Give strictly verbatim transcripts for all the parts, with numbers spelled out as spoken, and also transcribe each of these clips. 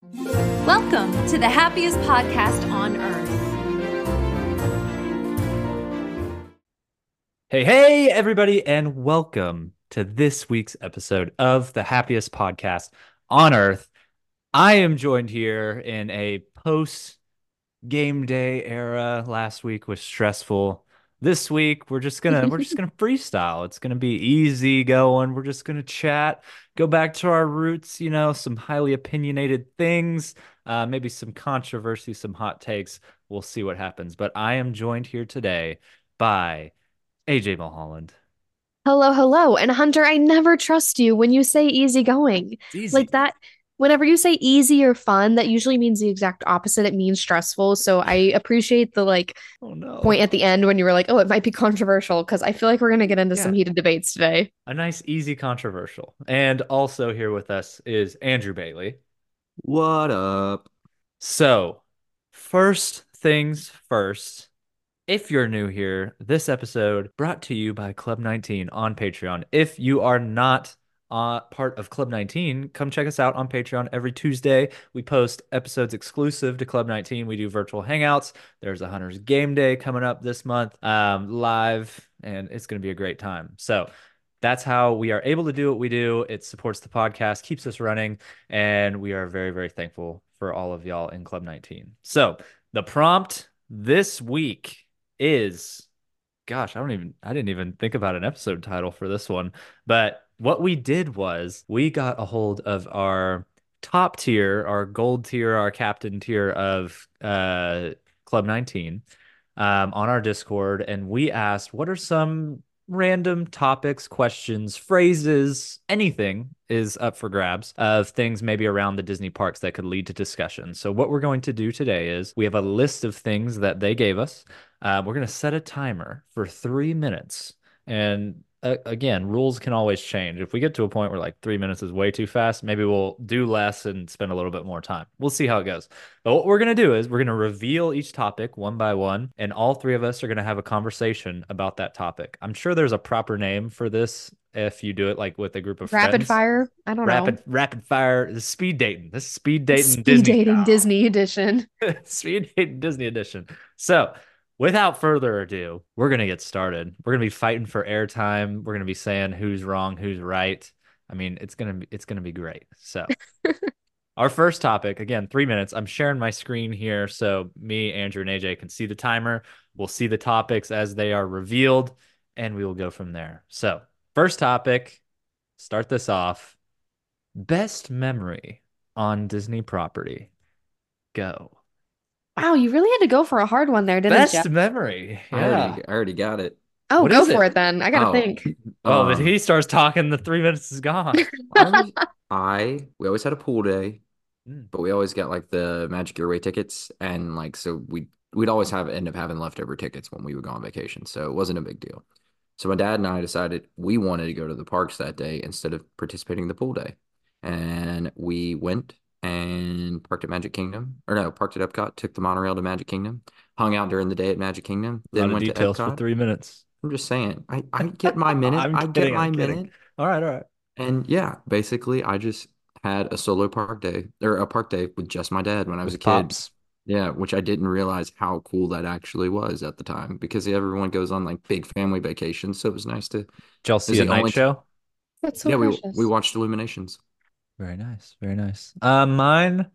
Welcome to the happiest podcast on earth. Hey, hey, everybody, and welcome to this week's episode of the happiest podcast on earth. I am joined here in a post game day era. Last week was stressful. This week we're just gonna we're just gonna freestyle. It's gonna be easy going. We're just gonna chat, go back to our roots, you know, some highly opinionated things, uh, maybe some controversy, some hot takes. We'll see what happens. But I am joined here today by A J Mulholland. Hello, hello. And Hunter, I never trust you when you say easygoing. It's easy. Like that, whenever you say easy or fun, that usually means the exact opposite. It means stressful. So I appreciate the like Oh point no. at the end when you were like, oh, it might be controversial, because I feel like we're gonna get into some Yeah, heated debates today. a nice, easy, controversial. And also here with us is Andrew Bailey. What up? So, first things first, if you're new here, this episode brought to you by Club nineteen on Patreon. If you are not uh, part of Club nineteen, come check us out on Patreon every Tuesday. We post episodes exclusive to Club nineteen. We do virtual hangouts. There's a Hunter's Game Day coming up this month, um, live, and it's going to be a great time. So that's how we are able to do what we do. It supports the podcast, keeps us running, and we are very, very thankful for all of y'all in Club nineteen. So the prompt this week is, gosh, I don't even I didn't even think about an episode title for this one. But what we did was we got a hold of our top tier, our gold tier, our captain tier of uh Club nineteen um on our Discord, and we asked what are some random topics, questions, phrases, anything is up for grabs of things maybe around the Disney parks that could lead to discussion. So what we're going to do today is we have a list of things that they gave us. Uh, we're going to set a timer for three minutes. And uh, again, rules can always change. If we get to a point where like three minutes is way too fast, maybe we'll do less and spend a little bit more time. We'll see how it goes. But what we're going to do is we're going to reveal each topic one by one, and all three of us are going to have a conversation about that topic. I'm sure there's a proper name for this if you do it like with a group of Rapid friends. fire? I don't know. Rapid rapid fire this is speed dating. This is speed dating Speed Disney dating style. Disney edition. Speed dating Disney edition. So, without further ado, we're gonna get started. We're gonna be fighting for airtime. We're gonna be saying who's wrong, who's right. I mean, it's gonna be it's gonna be great. So, our first topic, again, three minutes. I'm sharing my screen here so me, Andrew, and A J can see the timer. We'll see the topics as they are revealed, and we will go from there. So, first topic, start this off. Best memory on Disney property. Go. Wow, you really had to go for a hard one there, didn't you? Best memory. I Yeah. already I already got it. Oh, What go is for it? it then. I gotta Oh, think. Oh, but um, he starts talking, the three minutes is gone. I was I we always had a pool day, Mm. but we always got like the Magic Your Way tickets, and like so we we'd always have end up having leftover tickets when we would go on vacation, so it wasn't a big deal. So my dad and I decided we wanted to go to the parks that day instead of participating in the pool day, and we went and parked at Magic Kingdom, or no, parked at Epcot, took the monorail to Magic Kingdom, hung out during the day at Magic Kingdom, A lot then of went to details for Epcot. three minutes. I'm just saying, I, I get my minute. I'm I get kidding. I'm my kidding. minute. All right, all right. And yeah, basically, I just had a solo park day or a park day with just my dad when I was a With kid. Pops. Yeah, which I didn't realize how cool that actually was at the time because everyone goes on like big family vacations. So it was nice to, it Did y'all was see a the night only, t show? That's so yeah, we we precious. watched Illuminations. Very nice. Very nice. Uh, mine,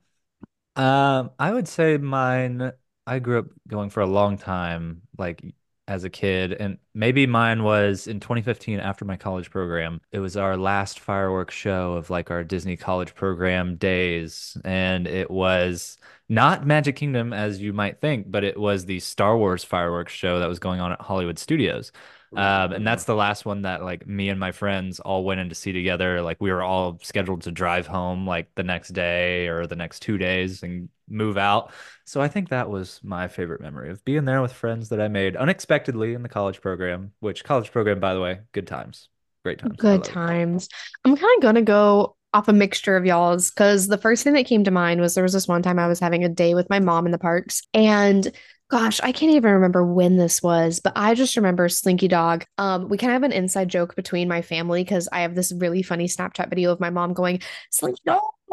um, I would say mine, I grew up going for a long time, like as a kid, and maybe mine was in twenty fifteen after my college program. It was our last fireworks show of like our Disney college program days, and it was not Magic Kingdom as you might think, but it was the Star Wars fireworks show that was going on at Hollywood Studios. Um, and Ooh. that's the last one that like me and my friends all went in to see together. Like we were all scheduled to drive home like the next day or the next two days and move out. So I think that was my favorite memory of being there with friends that I made unexpectedly in the college program, which college program, by the way, good times, great times. I Good love it. times. I'm kind of gonna go off a mixture of y'all's because the first thing that came to mind was there was this one time I was having a day with my mom in the parks, and gosh, I can't even remember when this was, but I just remember Slinky Dog. Um, we kind of have an inside joke between my family because I have this really funny Snapchat video of my mom going, Slinky Dog.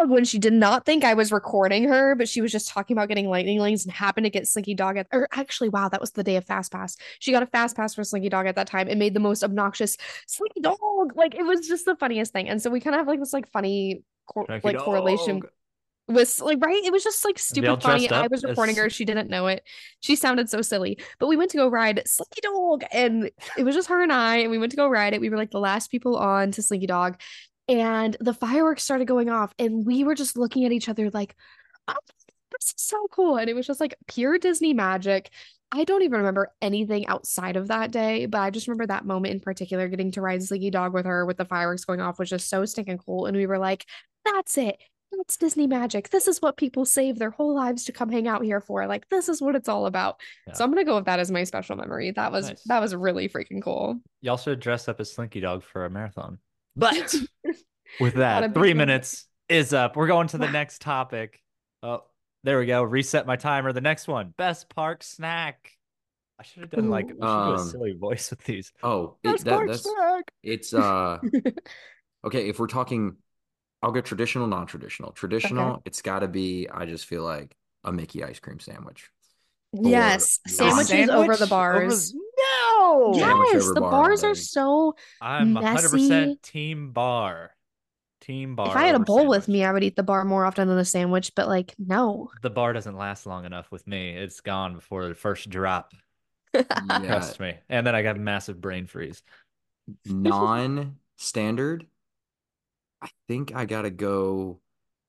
when she did not think I was recording her, but she was just talking about getting lightning lanes and happened to get Slinky Dog at, or actually, wow, that was the day of Fast Pass. She got a Fast Pass for Slinky Dog at that time and made the most obnoxious Slinky Dog. Like it was just the funniest thing. And so we kind of have like this like funny co- Slinky like correlation Dog. with like right. It was just like And they all stupid funny. dressed I up was recording as- her. She didn't know it. She sounded so silly. But we went to go ride Slinky Dog, and it was just her and I. And we went to go ride it. We were like the last people on to Slinky Dog, and the fireworks started going off, and we were just looking at each other like, oh, this is so cool. And it was just like pure Disney magic. I don't even remember anything outside of that day, but I just remember that moment in particular, getting to ride Slinky Dog with her with the fireworks going off was just so stinking cool. And we were like, that's it. That's Disney magic. This is what people save their whole lives to come hang out here for. Like, this is what it's all about. Yeah. So I'm gonna go with that as my special memory. That was Nice. that was really freaking cool. Y'all should dress up as Slinky Dog for a marathon. But with Not a that, big three fan. minutes is up. We're going to the Wow. next topic. Oh, there we go. Reset my timer. The next one, best park snack. I should have done like we should do a Um, silly voice with these. Oh, it, Best that, park that's snack. it's uh okay. If we're talking, I'll go traditional, non-traditional. Traditional, it's got to be. I just feel like a Mickey ice cream sandwich. Yes, Or- sandwiches over the Sandwich bars. No. Sandwich Yes, over the bar all bars are day. so I'm one hundred messy. percent team bar. Team bar. If I had a over bowl with sandwich. me, I would eat the bar more often than a sandwich, but like, no. The bar doesn't last long enough with me. It's gone before the first drop. Yeah, Trust me. And then I got massive brain freeze. non-standard. I think I gotta go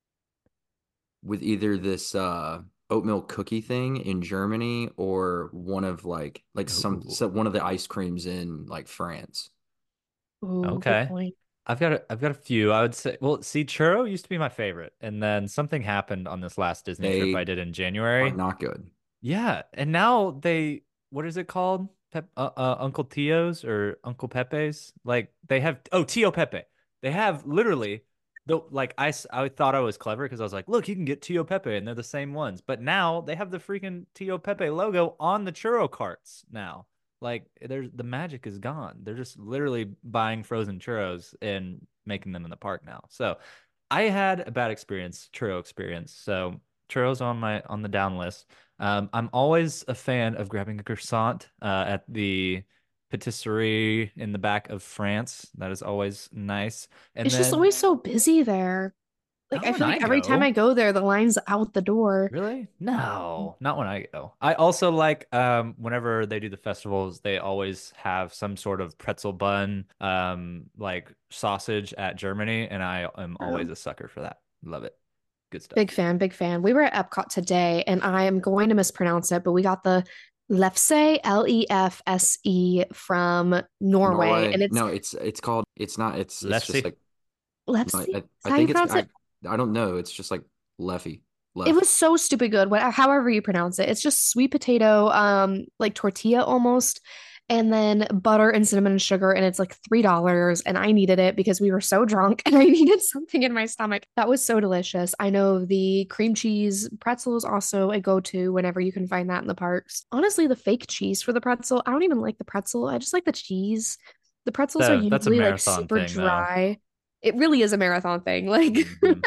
with either this uh oat milk cookie thing in Germany or one of like like some Ooh. so one of the ice creams in like France. Ooh, good Okay. point. I've got a, I've got a few. I would say, well, see, churro used to be my favorite, and then something happened on this last Disney trip They I did in are January. not good. Yeah, and now they, what is it called? Pep, uh, uh, Uncle Tio's or Uncle Pepe's? Like they have, oh, Tio Pepe. They have literally the like I, s- I thought I was clever because I was like, look, you can get Tio Pepe, and they're the same ones. But now they have the freaking Tio Pepe logo on the churro carts now. Like there's the magic is gone. They're just literally buying frozen churros and making them in the park now. So I had a bad experience, churro experience. So churros on my on the down list. Um, I'm always a fan of grabbing a croissant uh, at the patisserie in the back of France. That is always nice. And It's just then always so busy there. Like, not I when feel I like every time go. I go there, the line's out the door. Really? No, not when I go. I also like um whenever they do the festivals, they always have some sort of pretzel bun, um, like sausage at Germany, and I am always a sucker for that. Love it. Good stuff. Big fan, big fan. We were at Epcot today, and I am going to mispronounce it, but we got the Lefse, L E F S E from Norway, Norway. and it's No, it's it's called it's not it's it's Let's just see. like no, Lefse. I, Is I that how you think it's pronounce I, it? I don't know. It's just like Leffy. It Left. was so stupid good. What, however you pronounce it, it's just sweet potato, um, like tortilla almost, and then butter and cinnamon and sugar, and it's like three dollars. And I needed it because we were so drunk, and I needed something in my stomach. That was so delicious. I know the cream cheese pretzel is also a go-to whenever you can find that in the parks. Honestly, the fake cheese for the pretzel, I don't even like the pretzel. I just like the cheese. The pretzels are So that's a usually like marathon super thing, though. dry. It really is a marathon thing. Like, Mhm.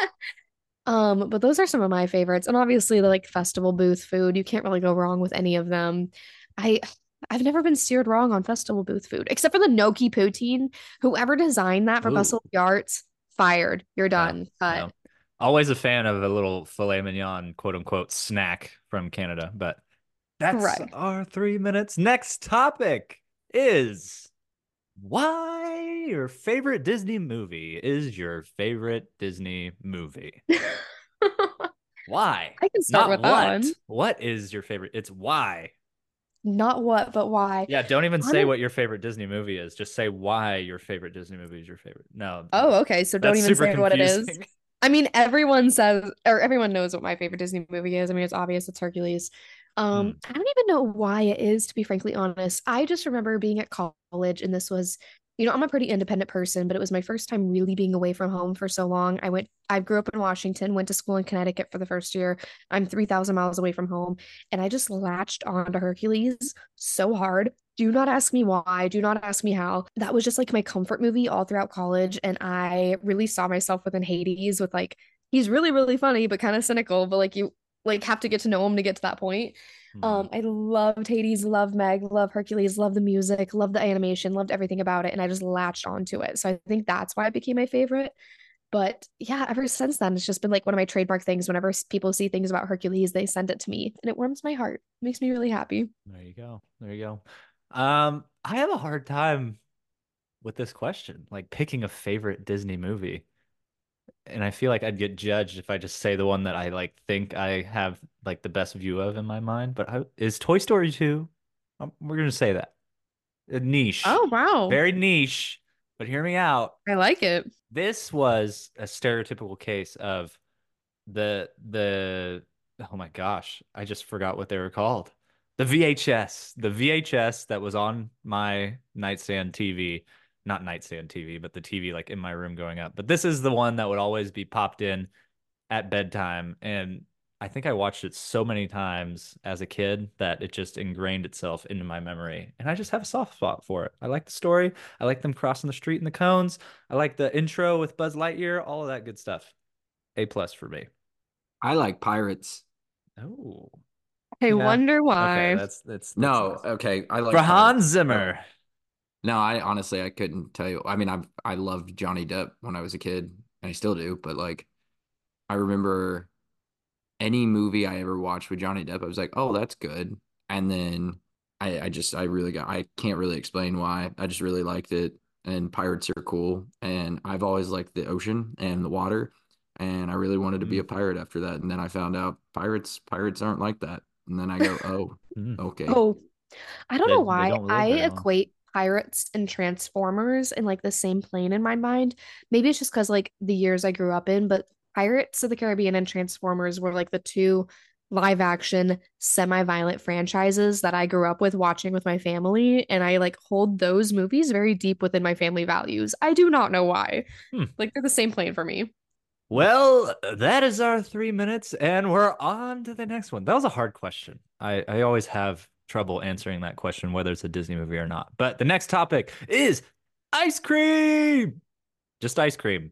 Um, but those are some of my favorites. And obviously the like festival booth food, you can't really go wrong with any of them. I I've never been steered wrong on festival booth food, except for the gnocchi poutine. Whoever designed that for Ooh. Festival of the Arts, fired. You're done. Yeah. Cut. Always a fan of a little filet mignon, quote unquote, snack from Canada. But that's Right. our three minutes. Next topic is why your favorite Disney movie is your favorite Disney movie. Why? I can start Not with that what. one. What is your favorite? It's why. Not what, but why. Yeah, don't even say Honest- what your favorite Disney movie is. Just say why your favorite Disney movie is your favorite. No. Oh, okay. So don't That's even super say what it is. confusing. I mean, everyone says, or everyone knows what my favorite Disney movie is. I mean, it's obvious, it's Hercules. Um, Mm. I don't even know why it is, to be frankly honest. I just remember being at college, and this was, you know, I'm a pretty independent person, but it was my first time really being away from home for so long. I went, I grew up in Washington, went to school in Connecticut for the first year. I'm three thousand miles away from home, and I just latched onto Hercules so hard. Do not ask me why. Do not ask me how. That was just like my comfort movie all throughout college. And I really saw myself within Hades with like He's really, really funny, but kind of cynical, but like you like have to get to know him to get to that point. Hmm. Um, I loved Hades, love Meg, love Hercules, love the music, love the animation, loved everything about it, and I just latched onto it. So I think that's why it became my favorite. But yeah, ever since then, it's just been like one of my trademark things. Whenever s- people see things about Hercules, they send it to me, and it warms my heart. It makes me really happy. There you go. There you go. Um, I have a hard time with this question, like picking a favorite Disney movie. And I feel like I'd get judged if I just say the one that I like think I have like the best view of in my mind. But I, is Toy Story two? Um, we're gonna say that. A niche, Oh, wow. very niche. But hear me out. I like it. This was a stereotypical case of the the oh my gosh, I just forgot what they were called. The V H S, the V H S that was on my nightstand T V, not nightstand T V, but the T V like in my room growing up. But this is the one that would always be popped in at bedtime, and I think I watched it so many times as a kid that it just ingrained itself into my memory. And I just have a soft spot for it. I like the story. I like them crossing the street in the cones. I like the intro with Buzz Lightyear, all of that good stuff. A plus for me. I like Pirates. Oh, I yeah. wonder Okay, why. that's that's that's No, nice. okay, I For like Hans Pirates. Oh, Zimmer. no, I honestly I couldn't tell you. I mean, I I loved Johnny Depp when I was a kid, and I still do. But like, I remember any movie I ever watched with Johnny Depp, I was like, oh, that's good. And then I, I just I really got I can't really explain why. I just really liked it. And pirates are cool. And I've always liked the ocean and the water. And I really wanted to be a Mm, pirate after that. And then I found out pirates pirates aren't like that. And then I go, oh, mm. okay. Oh, I don't They know they why. don't live I very long. equate pirates and Transformers in like the same plane in my mind. Maybe it's just because like the years I grew up in, but Pirates of the Caribbean and Transformers were like the two live action semi-violent franchises that I grew up with watching with my family, and I like hold those movies very deep within my family values. I do not know why. Hmm. Like they're the same plane for me. Well, that is our three minutes, and we're on to the next one. That was a hard question. I, I always have trouble answering that question, whether it's a Disney movie or not. But the next topic is ice cream. Just ice cream.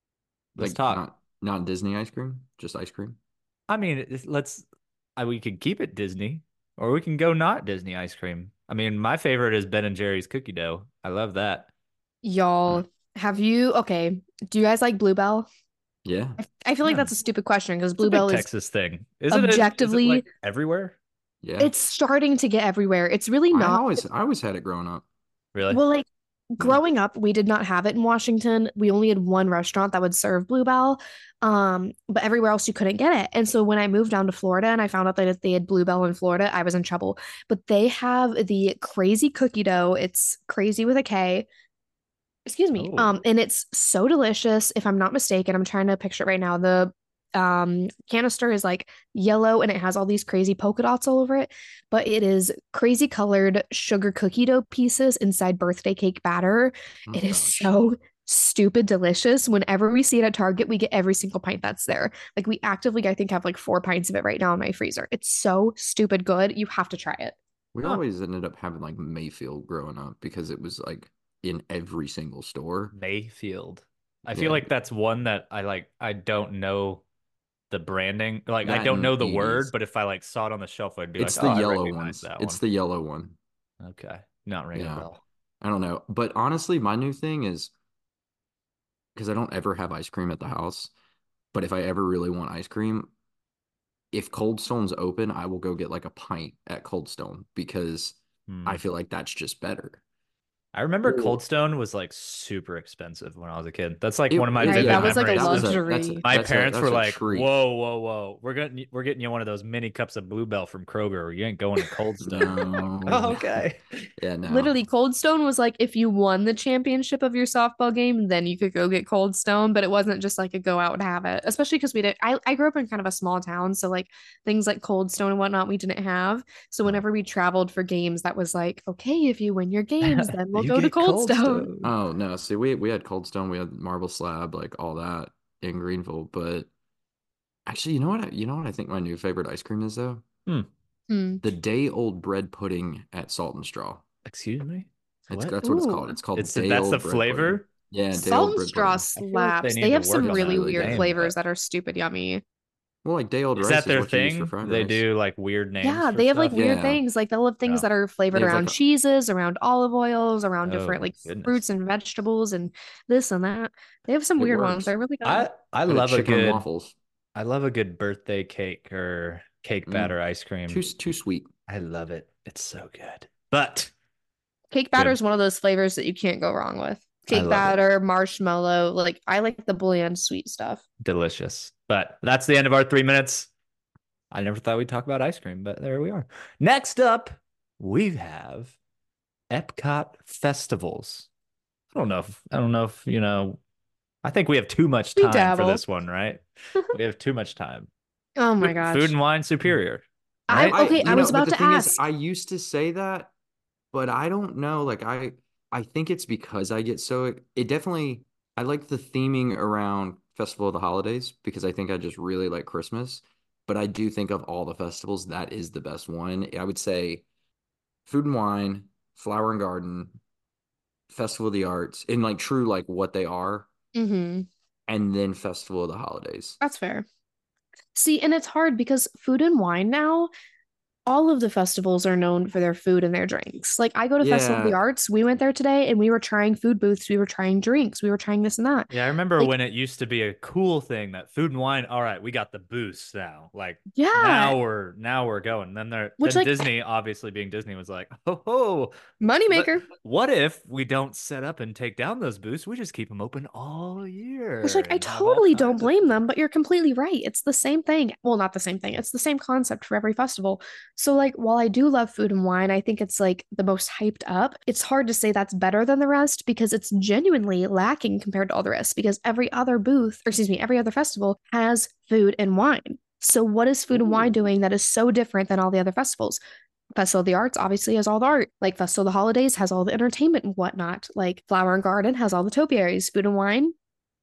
Let's Like talk. not not Disney ice cream, just ice cream. I mean, it's- let's. I, we can keep it Disney, or we can go not Disney ice cream. I mean, my favorite is Ben and Jerry's cookie dough. I love that. Hmm. Y'all, have you okay, do you guys like Bluebell? Yeah. I, I feel like Yeah, that's a stupid question because it's a big Bluebell is Texas thing. Is it? A, is it like objectively, everywhere? Yeah. it's starting to get everywhere. It's really I not. always I always had it growing up. Really? Well, like Yeah. growing up, we did not have it in Washington. We only had one restaurant that would serve Bluebell. Um, but everywhere else you couldn't get it. And so when I moved down to Florida and I found out that if they had Bluebell in Florida, I was in trouble. But they have the crazy cookie dough. It's crazy with a K. Excuse me. Oh. Um, and it's so delicious. If I'm not mistaken, I'm trying to picture it right now. The um canister is like yellow and it has all these crazy polka dots all over it, but it is crazy colored sugar cookie dough pieces inside birthday cake batter. Oh It is gosh. so stupid delicious. Whenever we see it at Target, we get every single pint that's there. Like we actively, I think, have like four pints of it right now in my freezer. It's so stupid good. You have to try it. We Huh. always ended up having like Mayfield growing up because it was like in every single store. Mayfield. I feel Yeah, like that's one that I like. I don't know the branding. Like I that don't know and the word, eighties. but if I like saw it on the shelf, I'd be It's like, the oh, I yellow recognize ones. that It's one. the yellow one. Okay, not ringing a Yeah. bell. I don't know. But honestly, my new thing is because I don't ever have ice cream at the house, but if I ever really want ice cream, if Cold Stone's open, I will go get like a pint at Cold Stone because I Hmm. feel like that's just better. I remember Cold Or Stone was like super expensive when I was a kid. That's like it, one of my it Right. vivid That yeah, was like a memories that was of a that's a luxury. my that's a parents were that's a like, treat. "Whoa, whoa, whoa! We're getting we're getting you one of those mini cups of Bluebell from Kroger. You ain't going to Cold Stone." I'm like, "Oh, No. okay." Yeah, no. Literally, Cold Stone was like if you won the championship of your softball game, then you could go get Cold Stone, but it wasn't just like a go out and have it, especially because we did. I, I grew up in kind of a small town, so like things like Cold Stone and whatnot, we didn't have. So Huh. whenever we traveled for games, that was like, okay, if you win your games, then we'll You go to get Cold Cold Stone. Stone. Oh no, see we we had Cold Stone, we had Marble Slab, like all that in Greenville. But actually, you know what I, you know what I think my new favorite ice cream is though? Hmm. Hmm. The day old bread pudding at Salt and Straw. Excuse me? It's What? that's what it's called. Ooh. It's called It's day that's the old bread pudding. flavor? Yeah, day Salt old and bread straw pudding. I feel like they slaps. They need to have work some on really that really weird good. name, flavors but that are stupid yummy. Well, like day old is rice that is their what you use for thing? fried They rice. do like weird names Yeah, for they have like stuff? weird Yeah, things. Like they'll have things Yeah. that are they flavored have around like a cheeses, around olive oils, around different Oh, like goodness. fruits and vegetables and this and that. They have some it weird ones. works. They're really good. I I Got a love a chicken and good waffles. I love a good birthday cake or cake Mm, batter ice too cream. too sweet. I love it. It's so good. But Cake batter good. is one of those flavors that you can't go wrong with. I Cake love it. batter, marshmallow. Like I like the bouillon sweet stuff. Delicious. But that's the end of our three minutes. I never thought we'd talk about ice cream, but there we are. Next up, we have Epcot festivals. I don't know if I don't know if you know. I think we have too much We time for dabble. this one, right? We have too much time. Oh my Food, food gosh. and wine superior, I right? I okay, I you was know, but about the to thing is, ask. I used to say that, but I don't know. Like I I think it's because I get so it definitely I like the theming around Festival of the Holidays because I think I just really like Christmas. But I do think of all the festivals, that is the best one. I would say Food and Wine, Flower and Garden, Festival of the Arts, in like true like what they are, Hmm. and then Festival of the Holidays. That's fair. See, and it's hard because food and wine now, all of the festivals are known for their food and their drinks. Like I go to Festival of the Yeah, Arts, we went there today and we were trying food booths, we were trying drinks, we were trying this and that. Yeah, I remember Like, when it used to be a cool thing that food and wine, all right, we got the boost now. Like yeah, now we're now we're going. Then there which then like Disney, obviously being Disney, was like, oh, ho, let, moneymaker. what if we don't set up and take down those booths? We just keep them open all Which, year like, I and have all totally don't kinds of blame them, food. but you're completely right. It's the same thing. Well, not the same thing. It's the same concept for every festival. So, like, while I do love food and wine, I think it's like the most hyped up. It's hard to say that's better than the rest because it's genuinely lacking compared to all the rest because every other booth, or excuse me, every other festival has food and wine. So, what is food and wine ooh, doing that is so different than all the other festivals? Festival of the Arts obviously has all the art. Like Festival of the Holidays has all the entertainment and whatnot. Like Flower and Garden has all the topiaries. Food and Wine,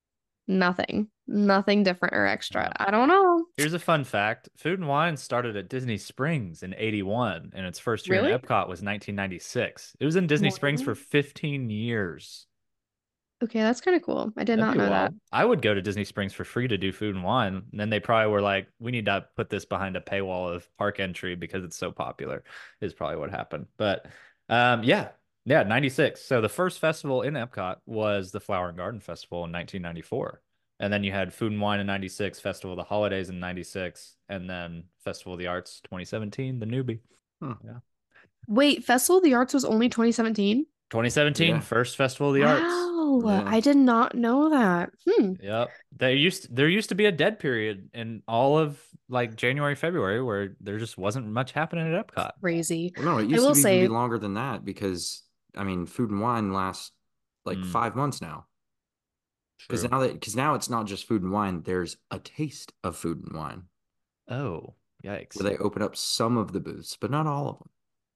nothing. Nothing different or extra. Yeah. I don't know. Here's a fun fact. Food and Wine started at Disney Springs in eighty-one, and its first year in Really? Epcot was nineteen ninety-six. It was in Disney Springs for What? fifteen years. Okay, that's kind of cool. I did That'd not be know that. wild. I would go to Disney Springs for free to do food and wine. And then they probably were like, we need to put this behind a paywall of park entry because it's so popular, is probably what happened. But um, yeah, yeah, ninety-six. So the first festival in Epcot was the Flower and Garden Festival in nineteen ninety-four. And then you had Food and Wine in ninety-six, Festival of the Holidays in ninety-six, and then Festival of the Arts twenty seventeen, the newbie. huh. Yeah. Wait, Festival of the Arts was only twenty seventeen? twenty seventeen, Yeah, first Festival of the Arts. Wow, yeah. I did not know that. Hmm, Yep. There used there used to be a dead period in all of like January, February where there just wasn't much happening at Epcot. crazy. Well, no, it I used to will be even be say, longer than that because I mean, Food and Wine lasts like Mm, five months now. Because true. now that because now it's not just Food and Wine. There's a taste of Food and Wine Oh, where yikes. they open up some of the booths, but not all of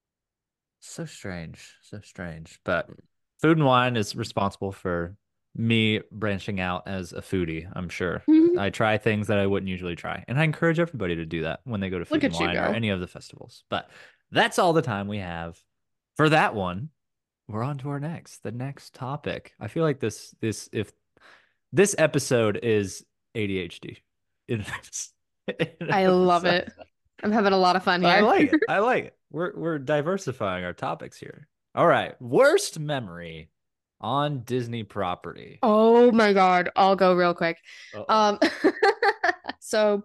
So strange. So strange. But Food and Wine is responsible for me branching out as a foodie, I'm sure. mhm, I try things that I wouldn't usually try. And I encourage everybody to do that when they go to look Food and at you Wine or go. any of the festivals. But that's all the time we have for that one. We're on to our next, the next topic. I feel like this this if this episode is A D H D. In this, in I love episode. it. I'm having a lot of fun I here. like it. I like it. We're we're diversifying our topics here. All right. Worst memory on Disney property. Oh my God, I'll go real quick. Uh-oh. Um, so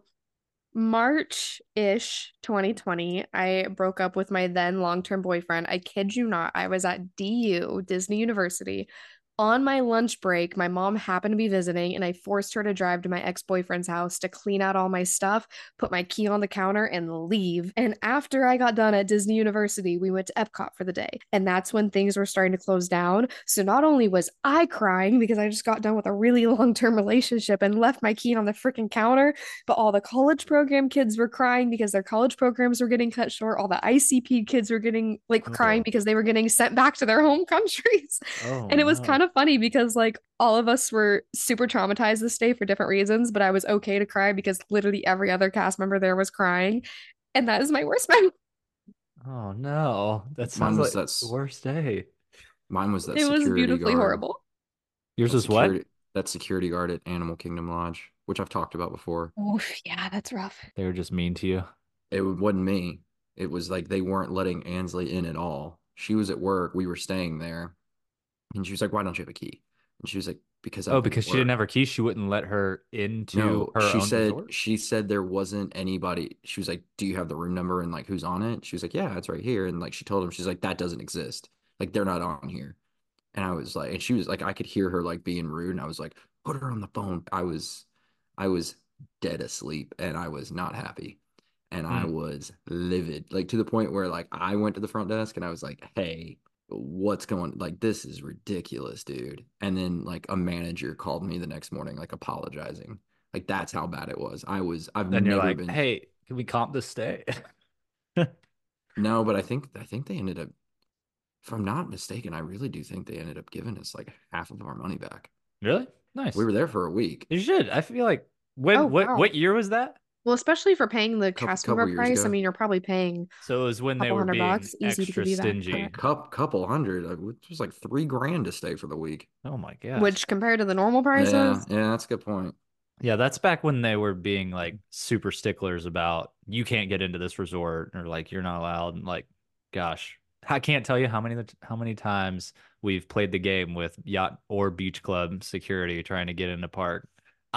March-ish twenty twenty, I broke up with my then long-term boyfriend. I kid you not, I was at D U, Disney University. On my lunch break, my mom happened to be visiting, and I forced her to drive to my ex-boyfriend's house to clean out all my stuff, put my key on the counter, and leave. And after I got done at Disney University, we went to Epcot for the day. And that's when things were starting to close down. So not only was I crying because I just got done with a really long-term relationship and left my key on the freaking counter, but all the college program kids were crying because their college programs were getting cut short. All the I C P kids were getting like crying Oh. because they were getting sent back to their home countries. Oh And it was kind no. of funny because like all of us were super traumatized this day for different reasons, but I was okay to cry because literally every other cast member there was crying. And that is my worst memory. Oh no. That Mine sounds was like that the s- worst day. mine was that It was security beautifully guard. horrible. Yours That was what? security that security guard at Animal Kingdom Lodge, which I've talked about before. Oof, yeah, that's rough. They were just mean to you. It wasn't me. It was like they weren't letting Ansley in at all. She was at work. We were staying there. And she was like, "Why don't you have a key?" And she was like, "Because Oh, I've been at because she didn't work." have her keys, she wouldn't let her into No, her she own said resort. she said there wasn't anybody. She was like, "Do you have the room number and like who's on it?" She was like, "Yeah, it's right here." And like she told him, she's like, "That doesn't exist. Like they're not on here." And I was like, and she was like, I could hear her like being rude, and I was like, "Put her on the phone." I was, I was dead asleep, and I was not happy, and I Hmm. was livid, like to the point where like I went to the front desk and I was like, "Hey, what's going? Like this is ridiculous, dude." And then like a manager called me the next morning, like apologizing. Like that's how bad it was. I was, I've Then you're never like, been. hey, can we comp this stay? No, but I think I think they ended up, if I'm not mistaken, I really do think they ended up giving us like half of our money back. Really? We Nice. were there for a week. You should. I feel like when Oh, what wow. what year was that? Well, especially for paying the Couple cast member couple years price, I ago. mean, you're probably paying So it was when a they couple were hundred being bucks. Easy to extra give you back. stingy. Cup couple hundred. Like, it was like three grand to stay for the week. Oh my gosh. Which compared to the normal Yeah, prices, yeah, that's a good point. Yeah, that's back when they were being like super sticklers about you can't get into this resort or like you're not allowed. And like, gosh, I can't tell you how many how many times we've played the game with yacht or beach club security trying to get in the park.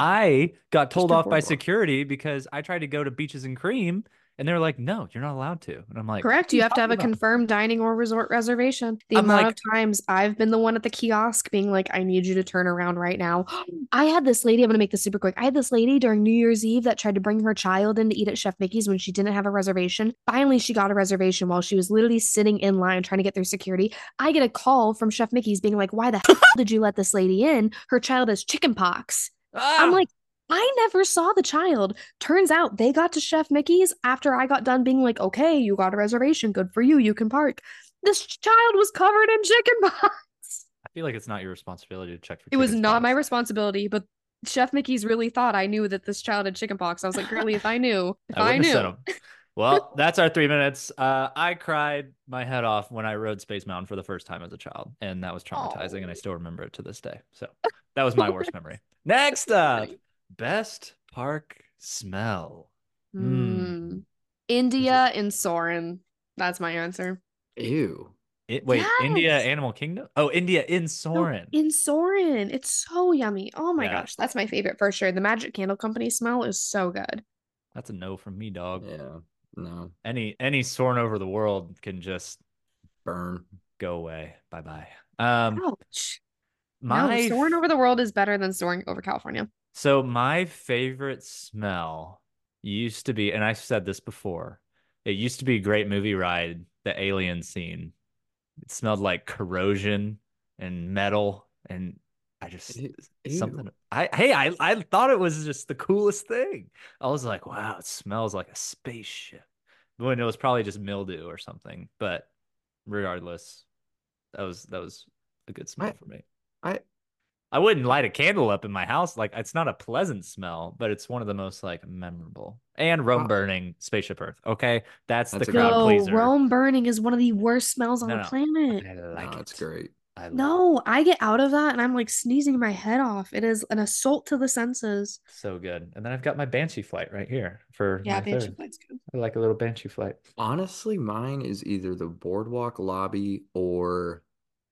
I got Just told do off by boardwalk. security because I tried to go to Beaches and Cream and they were like, "No, you're not allowed to." And I'm like, "What correct? are you You have to have talking a about?" confirmed dining or resort reservation. The I'm amount of like, times I've been the one at the kiosk being like, I need you to turn around right now. I had this lady, I'm going to make this super quick. I had this lady during New Year's Eve that tried to bring her child in to eat at Chef Mickey's when she didn't have a reservation. Finally, she got a reservation while she was literally sitting in line trying to get through security. I get a call from Chef Mickey's being like, why the hell did you let this lady in? Her child has chicken pox. I'm ah, like, I never saw the child. Turns out they got to Chef Mickey's after I got done being like, okay, you got a reservation. Good for you. You can park. This child was covered in chicken pox. I feel like it's not your responsibility to check for It was chicken not my pox. responsibility, but Chef Mickey's really thought I knew that this child had chicken pox. I was like, girlie, if I knew, if I I wouldn't have sent knew. them. Well, that's our three minutes. Uh, I cried my head off when I rode Space Mountain for the first time as a child, and that was traumatizing, and I Oh, still remember it to this day. So that was my worst memory. Next up, funny. best park smell. Hmm. Hmm. This is India and Soren. That's my answer. Ew. it. Wait, India Yes. Animal Kingdom? Oh, India in No, Soren. in Soren. It's so yummy. Oh my Yeah, gosh. That's my favorite for sure. The Magic Candle Company smell is so good. that's a no from me, dog. Yeah. No. Any any Soren over the world can just Burn. go away. Bye bye. Um, Ouch. No, my soaring over the world is better than soaring over California. So my favorite smell used to be, and I've said this before, it used to be a great movie ride, the alien scene. It smelled like corrosion and metal, and I just Ew. something Ew. I hey, I I thought it was just the coolest thing. I was like, wow, it smells like a spaceship. When it was probably just mildew or something, but regardless, that was that was a good smell I for me. I I wouldn't light a candle up in my house. Like it's not a pleasant smell, but it's one of the most like memorable. And Rome how, burning, Spaceship Earth. Okay, that's the that's a crowd good one. No, pleaser. Rome burning is one of the worst smells on No, the no, planet. I No, like it's it. great. I love it. No, I get out of that and I'm like sneezing my head off. It is an assault to the senses. So good. And then I've got my Banshee flight right here for Yeah, my Banshee third. Flight's good. I like a little Banshee flight. Honestly, mine is either the boardwalk lobby or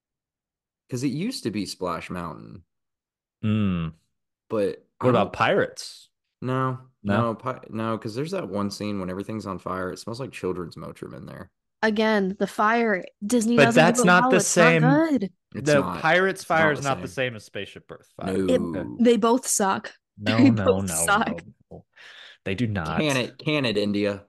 because it used to be Splash Mountain, Mm. but What I about don't. Pirates? No, No, no, pi- no, because there's that one scene when everything's on fire. It smells like children's Motrin in there. Again, the fire. Disney but doesn't do that's it not well. the It's not same. good. It's The not. Pirates It's fire not is the not the same. same as Spaceship Earth fire. It Okay. No. they both suck. No, They no, both no, suck. no, no. They do Can not. it? Can it, India?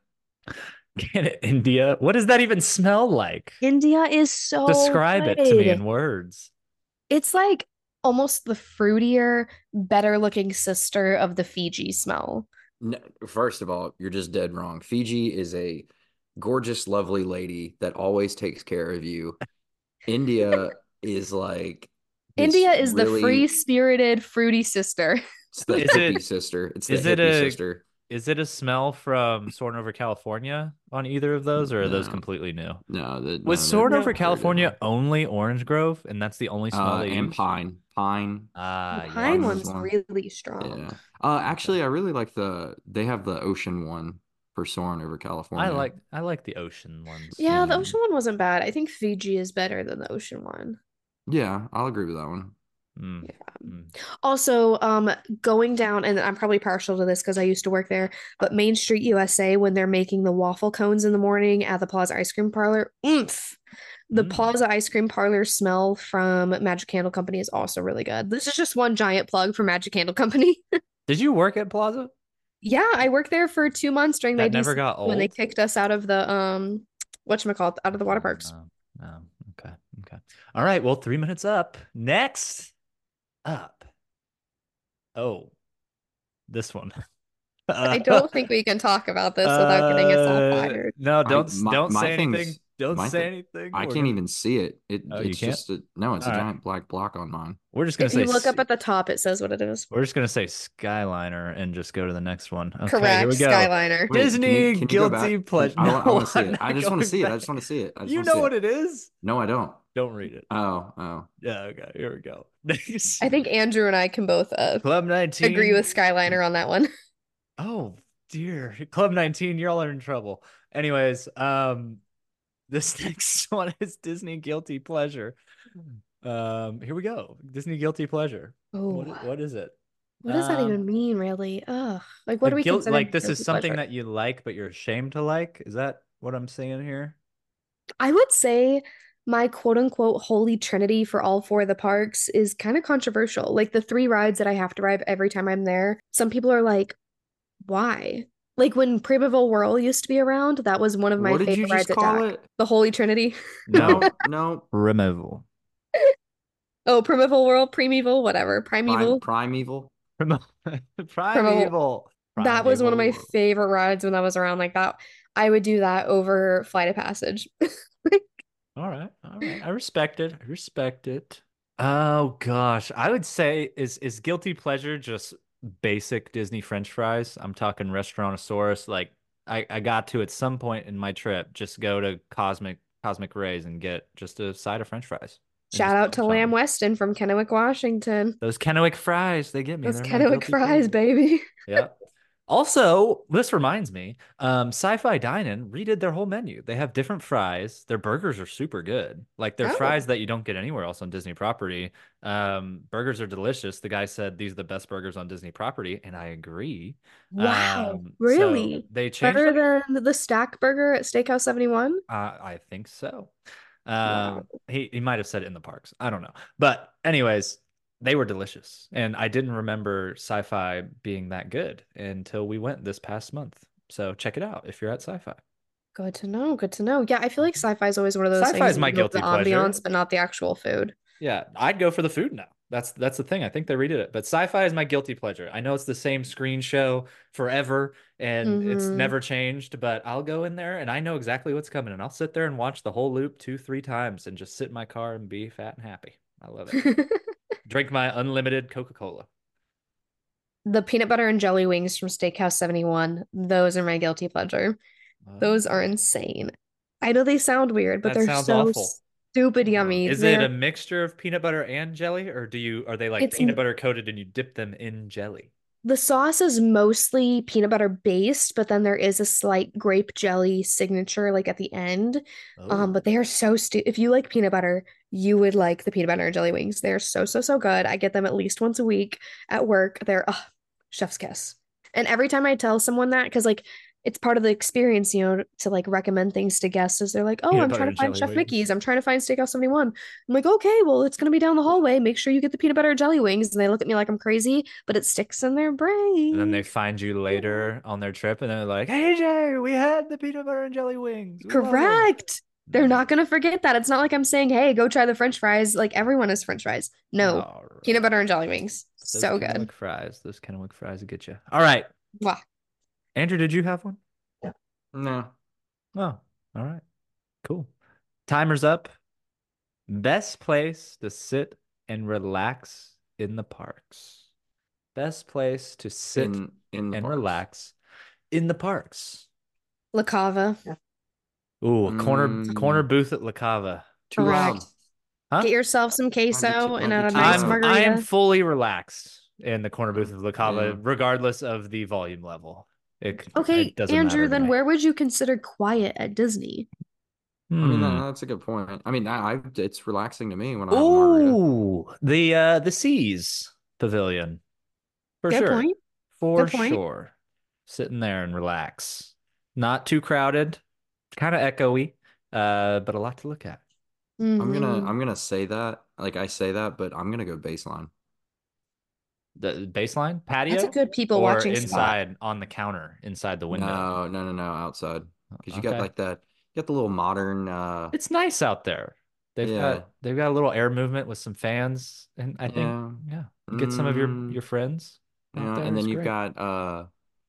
Can it, India? What does that even smell like? India is so Describe it to me good. in words. It's like almost the fruitier, better looking sister of the Fiji smell. No, first of all, you're just dead wrong. Fiji is a gorgeous, lovely lady that always takes care of you. India is like this India is the really, free-spirited, fruity sister. it's the Is hippie it sister. It's the is it hippie a sister. is it a smell from Soaring Over California on either of those, or are those No, completely new? no, the, Was no, they're Soaring Over No. they're California different. only orange grove, and that's the only smell Uh, they and use? pine, Pine. Ah, The Pine pine has yes. one's one. really strong. Yeah. Uh, Okay. actually, I really like the they have the ocean one for Soarin' over I California. like I like the ocean ones. Yeah, the Yeah. ocean one wasn't bad. I think Fiji is better than the ocean one. Yeah, I'll agree with that one. Mm, Yeah. mm. Also, um, going down, and I'm probably partial to this because I used to work there, but Main Street U S A, when they're making the waffle cones in the morning at the Plaza Ice Cream Parlor, oomph. The Mm. Plaza Ice Cream Parlor smell from Magic Candle Company is also really good. This is just one giant plug for Magic Candle Company. Did you work at Plaza? Yeah, I worked there for two months during my That never D C got when they old? kicked us out of the um whatchamacallit, out of the water parks. Oh, oh, okay, okay. All right, well, three minutes up. Next up. Oh, this one. I Uh, don't think we can talk about this without getting us all uh, fired. no, I don't my don't my say anything. thing's Don't my say thing. anything. I We're can't gonna. even see it. It Oh, you it's can't? just a no, it's All a right. giant black block on mine. We're just gonna If say you look s- up at the top, it says what it is. we're just gonna say Skyliner and just go to the next one. Okay, here Correct, we go. Skyliner. Wait, can you Disney can you go guilty back? Can pleasure. I want I No, want to see I'm it. I not just want to going see it. I back. just want to see it. I just You want to know see what it. it is? No, I don't. Don't read it. Oh, oh. Yeah, okay, here we go. Next. I think Andrew and I can both uh, Club agree with nineteen. Skyliner on that one. Oh dear. Club nineteen, y'all are in trouble. Anyways, um, this next one is Disney guilty pleasure. Um, here we go. Disney guilty pleasure. What i- Oh, what is it? what does that even Um, mean, really? Ugh. Like, what a do we guilt consider like this is guilty something pleasure? that you like but you're ashamed to like. Is that what I'm saying here? I would say my quote unquote holy trinity for all four of the parks is kind of controversial. Like the three rides that I have to ride every time I'm there. Some people are like, why? Like when Primeval Whirl used to be around, that was one of my What did you favorite just rides at call D A C. it? The Holy Trinity. No, No, no. removal. Oh, Primeval Whirl, Primeval, whatever. Prime Primeval. Primeval. Primeval. Primeval. That was one of Primeval my world. favorite rides when I was around like that. I would do that over Flight of Passage. All right, all right. I respect it. I respect it. Oh gosh, I would say is is guilty pleasure just basic Disney French fries. I'm talking Restaurantosaurus. Like I I got to at some point in my trip just go to Cosmic Cosmic Rays and get just a side of French fries and Shout just out to munch on Lamb them. Weston from Kennewick, Washington. Those Kennewick fries, they get me. Those They're my Kennewick guilty fries, pleasure. baby. Yeah. Also, this reminds me, um, Sci-Fi Dine-In redid their whole menu. They have different fries. Their burgers are super good. Like they're Oh, fries that you don't get anywhere else on Disney property. Um, burgers are delicious. The guy said these are the best burgers on Disney property, and I agree. wow. Um, so Really? they changed Better up. than the Stack Burger at Steakhouse seventy-one? Uh, I think so. Wow. Um, he he might have said it in the parks. I don't know. But anyways, they were delicious, and I didn't remember Sci-Fi being that good until we went this past month. So check it out if you're at Sci-Fi. Good to know. Good to know. Yeah, I feel like sci-fi is always one of those Sci-Fi things is that my you go for the guilty pleasure. ambiance, but not the actual food. Yeah, I'd go for the food now. That's that's the thing. I think they redid it. But Sci-Fi is my guilty pleasure. I know it's the same screen show forever and it's Hmm. never changed, but I'll go in there and I know exactly what's coming and I'll sit there and watch the whole loop two, three times and just sit in my car and be fat and happy. I love it. Drink my unlimited Coca-Cola. The peanut butter and jelly wings from Steakhouse seventy-one, those are my guilty pleasure. Those Oh, are insane. I know they sound weird, but that they're sounds so awful. stupid yummy. Is it a They're mixture of peanut butter and jelly, or do you are they like it's peanut butter coated and you dip them in jelly? the sauce is mostly peanut butter based, but then there is a slight grape jelly signature like at the end. Um, Oh. but they are so stu if you like peanut butter, you would like the peanut butter and jelly wings. They're so, so, so good. I get them at least once a week at work. They're oh, chef's kiss. And every time I tell someone that, because like it's part of the experience, you know, to like recommend things to guests, is they're like, oh, Peanut I'm butter trying to and find jelly Chef wings. Mickey's. I'm trying to find Steakhouse seventy-one. I'm like, okay, well, it's gonna be down the hallway. Make sure you get the peanut butter and jelly wings. And they look at me like I'm crazy, but it sticks in their And then they brain. find you later on their trip and they're like, "Hey Jay, we had the peanut butter and jelly wings. We love them." Correct. They're not gonna forget that. It's not like I'm saying, hey, go try the French fries. Like everyone has French fries. No, All peanut right. butter and jelly wings. Those So good. Kennewick fries. Those Kennewick fries will get you. All right. Wow. Andrew, did you have one? No. Oh, all right. Cool. Timer's up. Best place to sit and relax in the parks. Best place to sit In in the and parks. relax. in the parks. La Cava. Ooh, a corner corner Mm, booth at La Cava. too Correct. loud. Huh? Get yourself some I'll get you. queso I'll and a get you. nice I'm Uh, I am margarita. fully relaxed in the corner booth of La Cava, yeah. regardless of the volume level. It Okay, it doesn't Andrew, matter to then me. where would you consider quiet at Disney? I mean, that, Hmm. that's a good point. I mean, I, I it's relaxing to me when I have a margarita. Ooh, the uh the Seas Pavilion for Good sure, point. for Good point. sure. Sitting there and relax. Not too crowded, kind of echoey, uh, but a lot to look at. I'm gonna Hmm. I'm gonna say that. Like I say that, but I'm gonna go baseline. The baseline That's a patio good people or watching spot. inside on the counter inside the window. No, no, no, no, outside. Because you got Okay. like that. You got the little modern. uh It's nice out there. They've Yeah, got they've got a little air movement with some fans, and I think yeah. yeah, get some of your Mm, your friends out yeah, there and is then you've great. got uh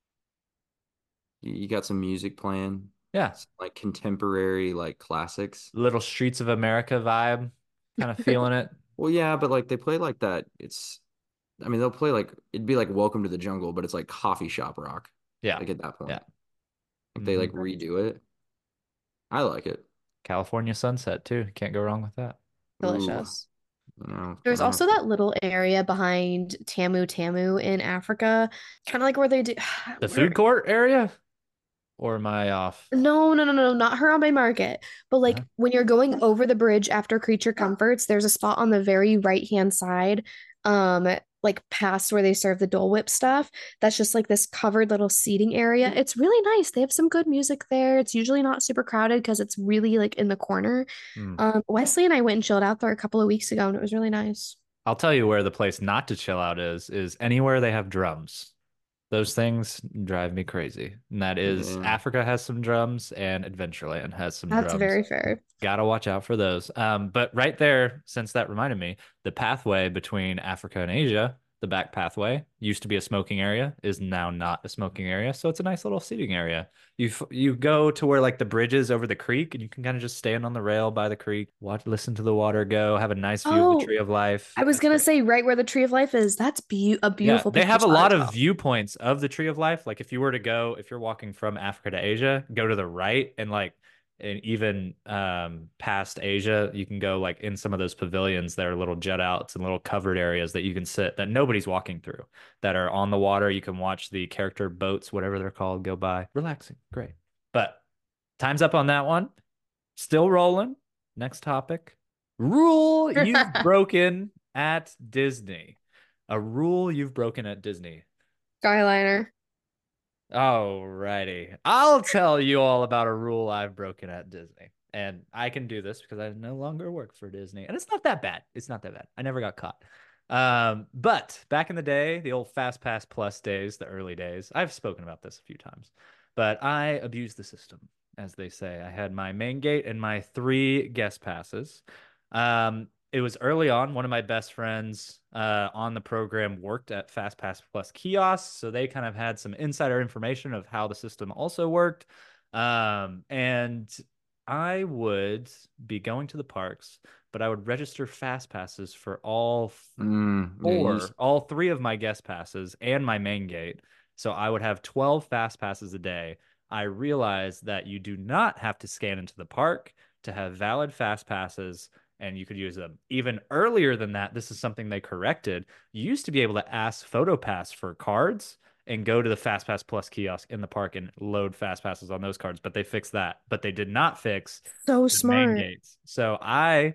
you, you got some music playing, Yeah, some, like contemporary like classics. little Streets of America vibe, kind of feeling it. Well, yeah, but like they play like that. It's I mean they'll play like it'd be like Welcome to the Jungle, but it's like coffee shop rock. Yeah, Like at that yeah. point, like they hmm like redo it. I like it. California sunset too. Can't go wrong with that. Ooh, Delicious. you know, There's gonna have also to. that little area behind Tamu Tamu in Africa, kind of like where they do. The Where food court area, or am I off? No, no, no, no, not Harambe Market. But Uh-huh. like when you're going over the bridge after Creature Comforts, there's a spot on the very right-hand side, um, like past where they serve the Dole Whip stuff. That's just like this covered little seating area. It's really nice. They have some good music there. It's usually not super crowded because it's really like in the corner. Hmm. Um, Wesley and I went and chilled out there a couple of weeks ago, and it was really nice. I'll tell you where the place not to chill out is, is anywhere they have drums. Those things drive me crazy. And that is Yeah. Africa has some drums and Adventureland has some That's drums. very fair. Gotta watch out for those. Um, but right there, since that reminded me, the pathway between Africa and Asia, the back pathway, used to be a smoking area, is now not a smoking area. So it's a nice little seating area. You f- you go to where like the bridge is over the creek, and you can kind of just stand on the rail by the creek, watch, listen to the water go, have a nice view of the Oh, Tree of Life. I was It's gonna great. say right where the Tree of Life is. That's be a Yeah, beautiful they picture have a spot lot as of well. viewpoints of the Tree of Life. Like if you were to go, if you're walking from Africa to Asia, go to the right and like and even um past Asia, you can go like in some of those pavilions. There are little jet outs and little covered areas that you can sit that nobody's walking through that are on the water. You can watch the character boats, whatever they're called, go by. Relaxing. Great. But time's up on that one. Still rolling. Next topic. Rule you've broken at Disney. A rule you've broken at Disney. Skyliner. Alrighty. I'll tell you all about a rule I've broken at Disney. And I can do this because I no longer work for Disney. And it's not that bad. It's not that bad. I never got caught. Um, but back in the day, the old Fast Pass Plus days, the early days, I've spoken about this a few times, but I abused the system, as they say. I had my main gate and my three guest passes. Um, it was early on. One of my best friends uh, on the program worked at FastPass Plus kiosks, so they kind of had some insider information of how the system also worked. Um, and I would be going to the parks, but I would register fast passes for all Mm, yeah, you four, used, all three of my guest passes and my main gate. So I would have twelve fast passes a day. I realized that you do not have to scan into the park to have valid fast passes, and you could use them. Even earlier than that, this is something they corrected. You used to be able to ask PhotoPass for cards and go to the FastPass Plus kiosk in the park and load fast passes on those cards, but they fixed that. But they did not fix So the main smart. gates. So I,